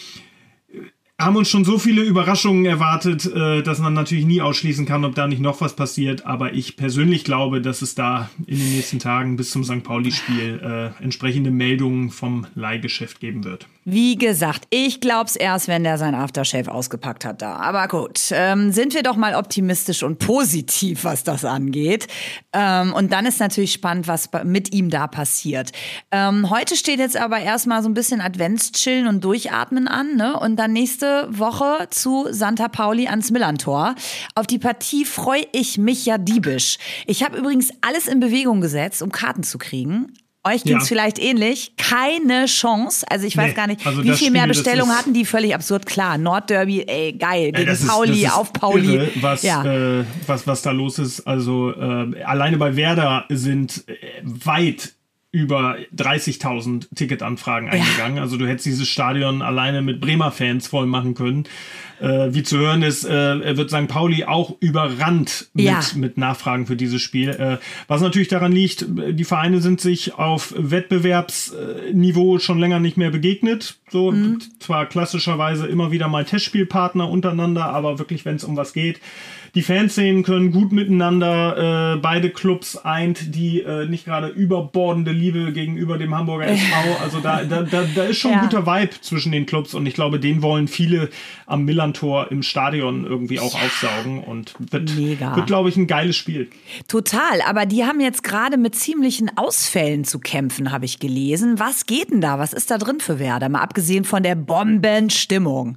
haben uns schon so viele Überraschungen erwartet, dass man natürlich nie ausschließen kann, ob da nicht noch was passiert. Aber ich persönlich glaube, dass es da in den nächsten Tagen bis zum St. Pauli-Spiel entsprechende Meldungen vom Leihgeschäft geben wird. Wie gesagt, ich glaub's erst, wenn der sein Aftershave ausgepackt hat da. Aber gut, sind wir doch mal optimistisch und positiv, was das angeht. Und dann ist natürlich spannend, was mit ihm da passiert. Heute steht jetzt aber erstmal so ein bisschen Adventschillen und Durchatmen an, ne? Und dann nächste Woche zu Santa Pauli ans Millerntor. Auf die Partie freue ich mich ja diebisch. Ich habe übrigens alles in Bewegung gesetzt, um Karten zu kriegen. Euch ging's vielleicht ähnlich. Keine Chance. Also ich weiß gar nicht, wie viel mehr Bestellungen hatten die. Völlig absurd. Klar, Nordderby, geil. Gegen Pauli, auf Pauli. Irre, was da los ist. Also alleine bei Werder sind weit über 30.000 Ticketanfragen eingegangen. Also du hättest dieses Stadion alleine mit Bremer Fans voll machen können. Wie zu hören ist, wird St. Pauli auch überrannt mit Nachfragen für dieses Spiel. Was natürlich daran liegt, die Vereine sind sich auf Wettbewerbsniveau schon länger nicht mehr begegnet. So, zwar klassischerweise immer wieder mal Testspielpartner untereinander, aber wirklich, wenn es um was geht. Die Fanszenen können gut miteinander, beide Clubs eint die nicht gerade überbordende Liebe gegenüber dem Hamburger SV. Also da ist schon ein guter Vibe zwischen den Clubs und ich glaube, den wollen viele am Millerntor im Stadion irgendwie auch aufsaugen und wird glaube ich, ein geiles Spiel. Total, aber die haben jetzt gerade mit ziemlichen Ausfällen zu kämpfen, habe ich gelesen. Was geht denn da? Was ist da drin für Werder? Mal abgesehen von der Bombenstimmung.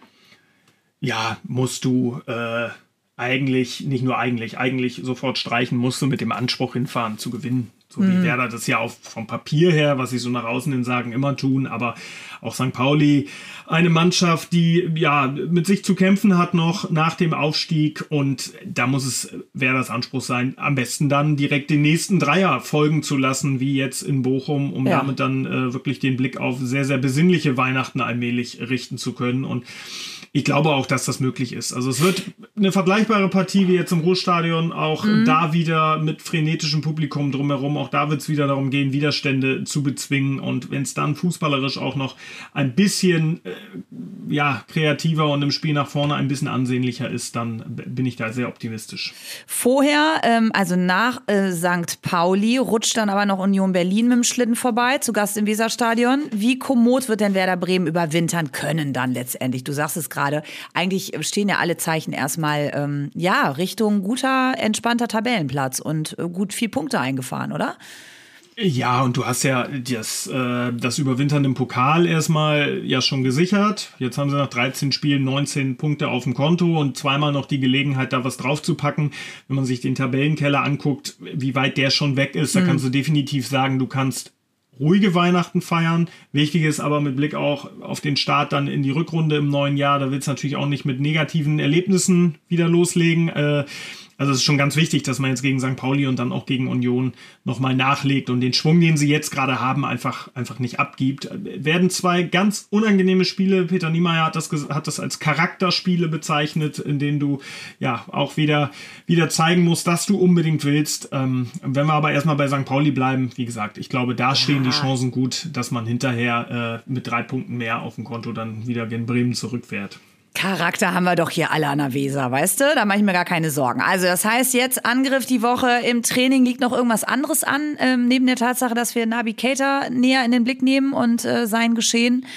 Ja, musst du eigentlich sofort streichen, musst du mit dem Anspruch hinfahren zu gewinnen. So wie Werder das ja auch vom Papier her, was sie so nach außen hin sagen, immer tun, aber auch St. Pauli, eine Mannschaft, die mit sich zu kämpfen hat noch nach dem Aufstieg und da muss es Werders Anspruch sein, am besten dann direkt den nächsten Dreier folgen zu lassen, wie jetzt in Bochum, um damit dann wirklich den Blick auf sehr, sehr besinnliche Weihnachten allmählich richten zu können und ich glaube auch, dass das möglich ist. Also es wird eine vergleichbare Partie wie jetzt im Ruhrstadion, auch da wieder mit frenetischem Publikum drumherum. Auch da wird es wieder darum gehen, Widerstände zu bezwingen. Und wenn es dann fußballerisch auch noch ein bisschen kreativer und im Spiel nach vorne ein bisschen ansehnlicher ist, dann bin ich da sehr optimistisch. Vorher, also nach St. Pauli, rutscht dann aber noch Union Berlin mit dem Schlitten vorbei, zu Gast im Weserstadion. Wie kommod wird denn Werder Bremen überwintern können dann letztendlich? Du sagst es gerade. Eigentlich stehen ja alle Zeichen erstmal Richtung guter, entspannter Tabellenplatz und gut 4 Punkte eingefahren, oder? Ja, und du hast ja das Überwintern im Pokal erstmal schon gesichert. Jetzt haben sie nach 13 Spielen 19 Punkte auf dem Konto und zweimal noch die Gelegenheit, da was draufzupacken. Wenn man sich den Tabellenkeller anguckt, wie weit der schon weg ist, da kannst du definitiv sagen, du kannst ruhige Weihnachten feiern. Wichtig ist aber mit Blick auch auf den Start dann in die Rückrunde im neuen Jahr, da willst du natürlich auch nicht mit negativen Erlebnissen wieder loslegen. Also es ist schon ganz wichtig, dass man jetzt gegen St. Pauli und dann auch gegen Union nochmal nachlegt und den Schwung, den sie jetzt gerade haben, einfach nicht abgibt. Werden 2 ganz unangenehme Spiele. Peter Niemeyer hat das als Charakterspiele bezeichnet, in denen du auch wieder zeigen musst, dass du unbedingt willst. Wenn wir aber erstmal bei St. Pauli bleiben, wie gesagt, ich glaube, da stehen die Chancen gut, dass man hinterher mit 3 Punkten mehr auf dem Konto dann wieder gegen Bremen zurückfährt. Charakter haben wir doch hier alle an der Weser, weißt du? Da mache ich mir gar keine Sorgen. Also das heißt jetzt, Angriff die Woche, im Training liegt noch irgendwas anderes an, neben der Tatsache, dass wir Naby Keita näher in den Blick nehmen und sein Geschehen.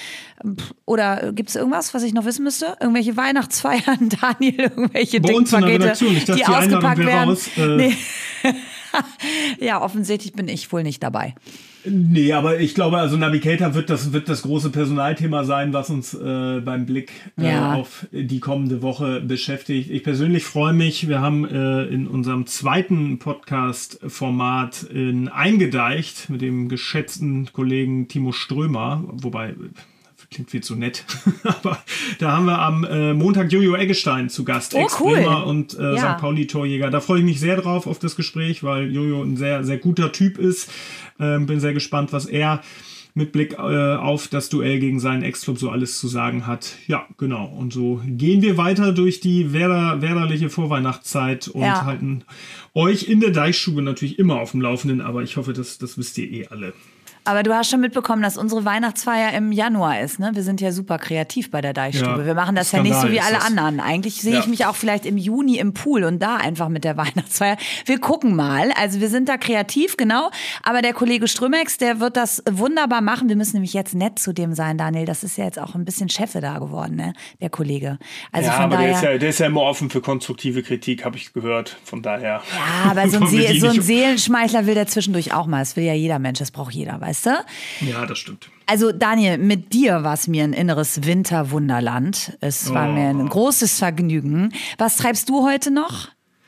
Oder gibt es irgendwas, was ich noch wissen müsste? Irgendwelche Weihnachtsfeiern, Daniel, irgendwelche Dingpakete, die ausgepackt werden? Nee. Ja, offensichtlich bin ich wohl nicht dabei. Nee, aber ich glaube, also Navigator wird das große Personalthema sein, was uns beim Blick auf die kommende Woche beschäftigt. Ich persönlich freue mich. Wir haben in unserem zweiten Podcast-Format eingedeicht mit dem geschätzten Kollegen Timo Strömer, wobei... Klingt viel zu nett. Aber da haben wir am Montag Jojo Eggestein zu Gast. Ex-Bremer und St. Pauli-Torjäger. Da freue ich mich sehr drauf auf das Gespräch, weil Jojo ein sehr, sehr guter Typ ist. Bin sehr gespannt, was er mit Blick auf das Duell gegen seinen Ex-Club so alles zu sagen hat. Ja, genau. Und so gehen wir weiter durch die werderliche Vorweihnachtszeit und halten euch in der Deichstube natürlich immer auf dem Laufenden. Aber ich hoffe, das wisst ihr alle. Aber du hast schon mitbekommen, dass unsere Weihnachtsfeier im Januar ist, ne? Wir sind ja super kreativ bei der Deichstube. Wir machen das ja nicht so wie alle anderen. Eigentlich sehe ich mich auch vielleicht im Juni im Pool und da einfach mit der Weihnachtsfeier. Wir gucken mal. Also wir sind da kreativ, genau. Aber der Kollege Strömex, der wird das wunderbar machen. Wir müssen nämlich jetzt nett zu dem sein, Daniel. Das ist ja jetzt auch ein bisschen Chefe da geworden, ne? Der Kollege. Also von aber daher, der ist ja immer offen für konstruktive Kritik, habe ich gehört. Von daher. Ja, aber so ein Seelenschmeichler will der zwischendurch auch mal. Das will ja jeder Mensch, das braucht jeder, weißt du? Ja, das stimmt. Also Daniel, mit dir war es mir ein inneres Winterwunderland. Es war mir ein großes Vergnügen. Was treibst du heute noch?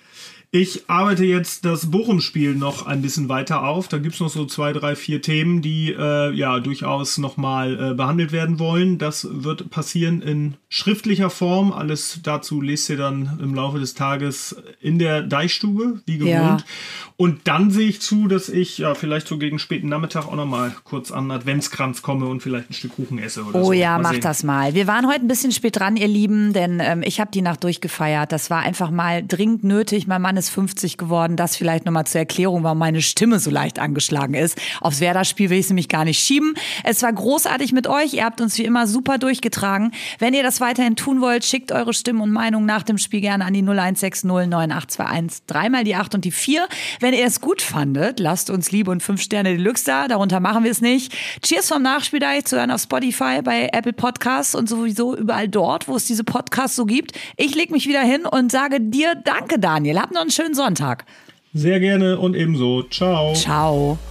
Ich arbeite jetzt das Bochum-Spiel noch ein bisschen weiter auf. Da gibt es noch so 2, 3, 4 Themen, die durchaus nochmal behandelt werden wollen. Das wird passieren in schriftlicher Form. Alles dazu lest ihr dann im Laufe des Tages in der Deichstube, wie gewohnt. Ja. Und dann sehe ich zu, dass ich vielleicht so gegen späten Nachmittag auch nochmal kurz an Adventskranz komme und vielleicht ein Stück Kuchen esse oder so. Oh ja, mach das mal. Wir waren heute ein bisschen spät dran, ihr Lieben, denn ich habe die Nacht durchgefeiert. Das war einfach mal dringend nötig. Mein Mann ist 50 geworden. Das vielleicht nochmal zur Erklärung, warum meine Stimme so leicht angeschlagen ist. Aufs Werder-Spiel will ich sie nämlich gar nicht schieben. Es war großartig mit euch. Ihr habt uns wie immer super durchgetragen. Wenn ihr das weiterhin tun wollt, schickt eure Stimmen und Meinungen nach dem Spiel gerne an die 0160 9821 3 die 8 und die 4. Wenn ihr es gut fandet, lasst uns Liebe und 5 Sterne Deluxe da. Darunter machen wir es nicht. Cheers vom Nachspieldeich zu hören auf Spotify, bei Apple Podcasts und sowieso überall dort, wo es diese Podcasts so gibt. Ich leg mich wieder hin und sage dir danke, Daniel. Hab noch einen schönen Sonntag. Sehr gerne und ebenso. Ciao. Ciao.